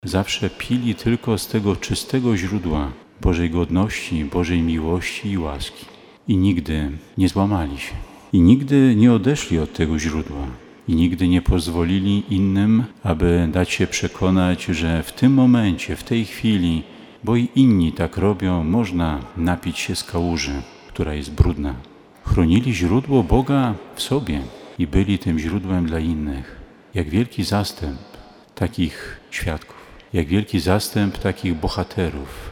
zawsze pili tylko z tego czystego źródła Bożej godności, Bożej miłości i łaski. I nigdy nie złamali się. I nigdy nie odeszli od tego źródła. I nigdy nie pozwolili innym, aby dać się przekonać, że w tym momencie, w tej chwili, bo i inni tak robią, można napić się z kałuży, która jest brudna. Chronili źródło Boga w sobie i byli tym źródłem dla innych. Jak wielki zastęp takich świadków, jak wielki zastęp takich bohaterów